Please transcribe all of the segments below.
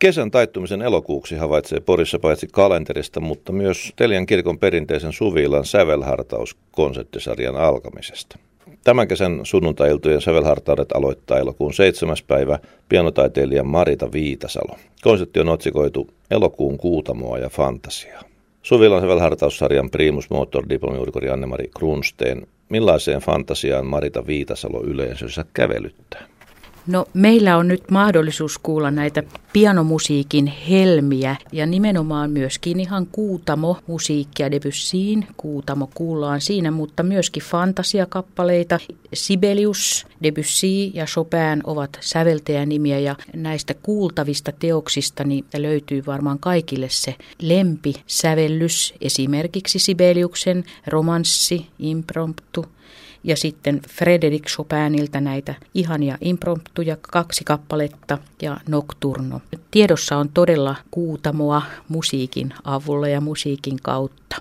Kesän taittumisen elokuuksi havaitsee Porissa paitsi kalenterista, mutta myös Telian kirkon perinteisen suvi-illan sävelhartaus konserttisarjan alkamisesta. Tämän kesän sunnuntai-iltojen sävelhartaudet aloittaa elokuun 7. päivä pianotaiteilija Marita Viitasalo. Konsertti on otsikoitu Elokuun Kuutamoa ja fantasiaa. Suvi-illan sävelhartaussarjan primus motor diplomi-urkuri Anne-Mari Krunsteen. Millaiseen fantasiaan Marita Viitasalo yleisönsä kävelyttää? No, meillä on nyt mahdollisuus kuulla näitä pianomusiikin helmiä ja nimenomaan myöskin ihan Kuutamo-musiikkia. Debussyin Kuutamo kuullaan siinä, mutta myöskin fantasiakappaleita. Sibelius, Debussy ja Chopin ovat säveltäjänimiä ja näistä kuultavista teoksista niin löytyy varmaan kaikille se lempisävellys, esimerkiksi Sibeliuksen romanssi, impromptu. Ja sitten Frédéric Chopinilta näitä ihania impromptuja 2 kappaletta ja nocturno. Tiedossa on todella Kuutamoa musiikin avulla ja musiikin kautta.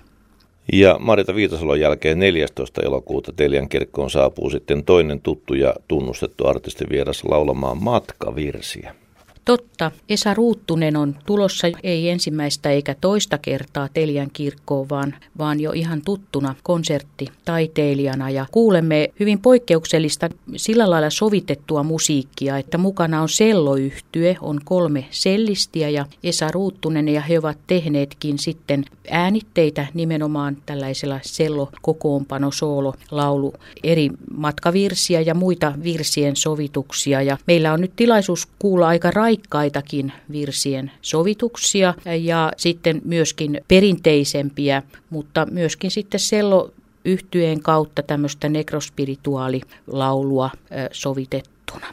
Ja Marita Viitasalon jälkeen 14. elokuuta Telian kirkkoon saapuu sitten toinen tuttu ja tunnustettu artistivieras laulamaan matkavirsiä. Totta. Esa Ruuttunen on tulossa ei ensimmäistä eikä toista kertaa Telian kirkkoon, vaan jo ihan tuttuna konserttitaiteilijana. Ja kuulemme hyvin poikkeuksellista sillä lailla sovitettua musiikkia, että mukana on selloyhtye, on 3 sellistiä ja Esa Ruuttunen, ja he ovat tehneetkin sitten äänitteitä nimenomaan tällaisella sellokokoonpano, soololaulu, eri matkavirsiä ja muita virsien sovituksia. Ja meillä on nyt tilaisuus kuulla aika raikkaitakin virsien sovituksia ja sitten myöskin perinteisempiä, mutta myöskin sitten selloyhtyeen kautta tämmöistä nekrospirituaalilaulua sovitettuna.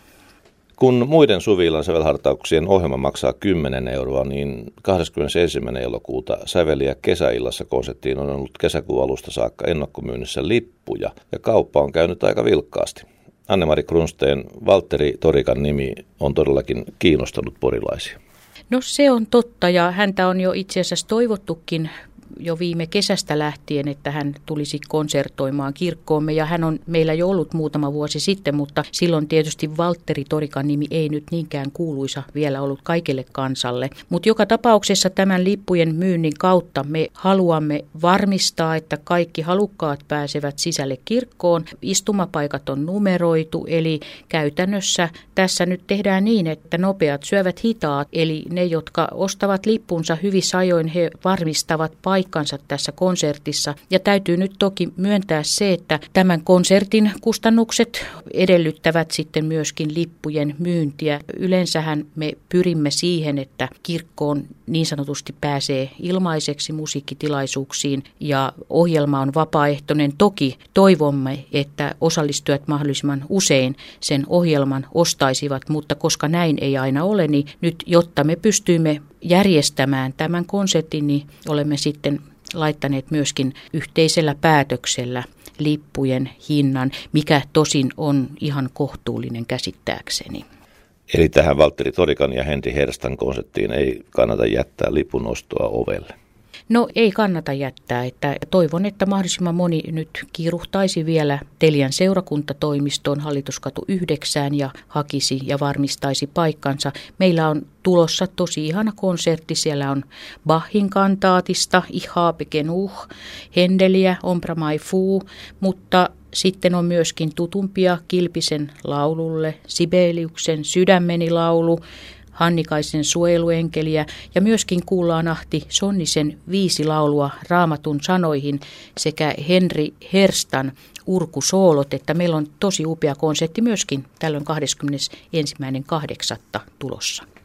Kun muiden suvi-illan sävelhartauksien ohjelma maksaa 10 euroa, niin 21. elokuuta säveliä kesäillassa konserttiin on ollut kesäkuun alusta saakka ennakkomyynnissä lippuja ja kauppa on käynyt aika vilkkaasti. Anne-Mari Krunsteen Valtteri Torikan nimi on todellakin kiinnostanut porilaisia. No, se on totta, ja häntä on jo itse asiassa toivottukin jo viime kesästä lähtien, että hän tulisi konsertoimaan kirkkoomme, ja hän on meillä jo ollut muutama vuosi sitten, mutta silloin tietysti Valtteri Torikan nimi ei nyt niinkään kuuluisa vielä ollut kaikille kansalle. Mutta joka tapauksessa tämän lippujen myynnin kautta me haluamme varmistaa, että kaikki halukkaat pääsevät sisälle kirkkoon. Istumapaikat on numeroitu, eli käytännössä tässä nyt tehdään niin, että nopeat syövät hitaat, eli ne, jotka ostavat lippunsa hyvissä ajoin, he varmistavat paikkansa tässä konsertissa. Ja täytyy nyt toki myöntää se, että tämän konsertin kustannukset edellyttävät sitten myöskin lippujen myyntiä. Yleensähän me pyrimme siihen, että kirkkoon niin sanotusti pääsee ilmaiseksi musiikkitilaisuuksiin ja ohjelma on vapaaehtoinen. Toki toivomme, että osallistujat mahdollisimman usein sen ohjelman ostaisivat, mutta koska näin ei aina ole, niin nyt jotta me pystyimme järjestämään tämän konsertin, niin olemme sitten laittaneet myöskin yhteisellä päätöksellä lippujen hinnan, mikä tosin on ihan kohtuullinen käsittääkseni. Eli tähän Valtteri Torikan ja Henri Herstan konserttiin ei kannata jättää lipun ostoa ovelle? No, ei kannata jättää. Että toivon, että mahdollisimman moni nyt kiiruhtaisi vielä Telian seurakuntatoimistoon Hallituskatu 9 ja hakisi ja varmistaisi paikkansa. Meillä on tulossa tosi ihana konsertti. Siellä on Bachin kantaatista, Ich habe genug, Händeliä, Ombra mai fu, mutta sitten on myöskin tutumpia Kilpisen laululle, Sibeliuksen Sydämeni laulu, Hannikaisen suojeluenkeliä ja myöskin kuullaan Ahti Sonnisen 5 laulua Raamatun sanoihin sekä Henri Herstan urkusoolot, että meillä on tosi upea konsertti myöskin tällöin 21.8. tulossa.